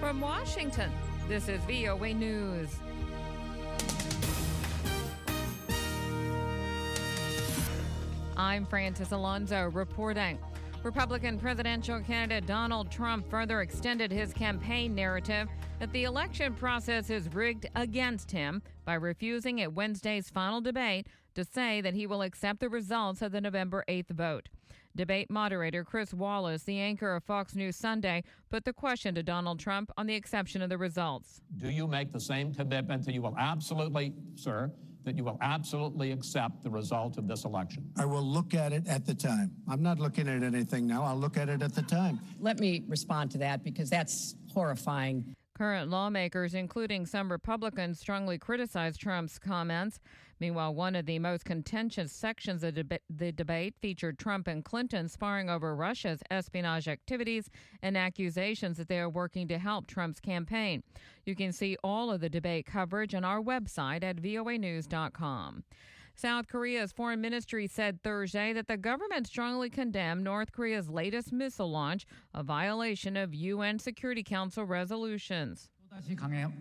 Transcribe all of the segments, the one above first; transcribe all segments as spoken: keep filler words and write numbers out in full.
From Washington, this is V O A News. I'm Francis Alonso reporting. Republican presidential candidate Donald Trump further extended his campaign narrative that the election process is rigged against him by refusing at Wednesday's final debate to say that he will accept the results of the November eighth vote. Debate moderator Chris Wallace, the anchor of Fox News Sunday, put the question to Donald Trump on the acceptance of the results. Do you make the same commitment that you will absolutely, sir, that you will absolutely accept the result of this election? I will look at it at the time. I'm not looking at anything now. I'll look at it at the time. Let me respond to that because that's horrifying. Current lawmakers, including some Republicans, strongly criticized Trump's comments. Meanwhile, one of the most contentious sections of deba- the debate featured Trump and Clinton sparring over Russia's espionage activities and accusations that they are working to help Trump's campaign. You can see all of the debate coverage on our website at V O A news dot com. South Korea's foreign ministry said Thursday that the government strongly condemned North Korea's latest missile launch, a violation of U N Security Council resolutions. The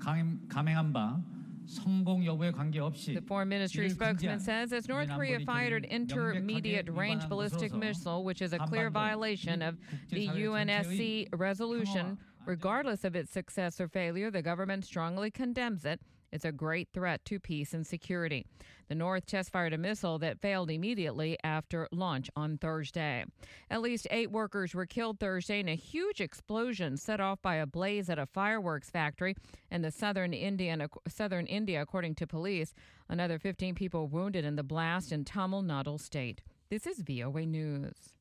foreign ministry spokesman says as North Korea fired an intermediate-range ballistic missile, which is a clear violation of the U N S C resolution, regardless of its success or failure, the government strongly condemns it. It's a great threat to peace and security. The North test-fired a missile that failed immediately after launch on Thursday. At least eight workers were killed Thursday in a huge explosion set off by a blaze at a fireworks factory in the southern Indian, southern India, according to police. Another fifteen people wounded in the blast in Tamil Nadu state. This is V O A News.